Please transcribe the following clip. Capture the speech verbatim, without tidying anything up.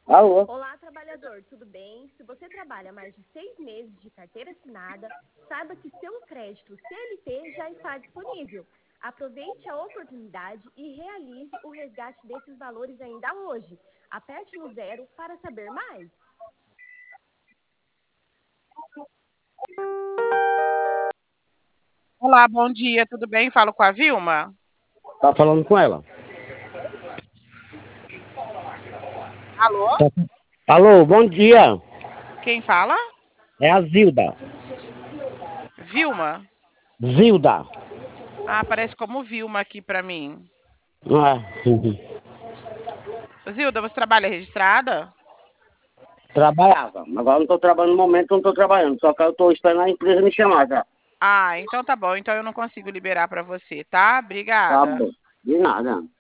Alô? Olá, trabalhador, tudo bem? Se você trabalha mais de seis meses de carteira assinada, saiba que seu crédito C L T já está disponível. Aproveite a oportunidade e realize o resgate desses valores ainda hoje. Aperte no zero para saber mais. Olá, bom dia, tudo bem? Falo com a Vilma? Tá falando com ela. Alô? Alô, bom dia. Quem fala? É a Zilda. Vilma? Zilda. Ah, aparece como Vilma aqui pra mim. Ah, Zilda, você trabalha registrada? trabalhava. Agora não tô trabalhando no momento, não tô trabalhando. Só que eu tô esperando a empresa me chamar já. Ah, então tá bom. Então eu não consigo liberar pra você, tá? Tá Obrigada. bom. De nada.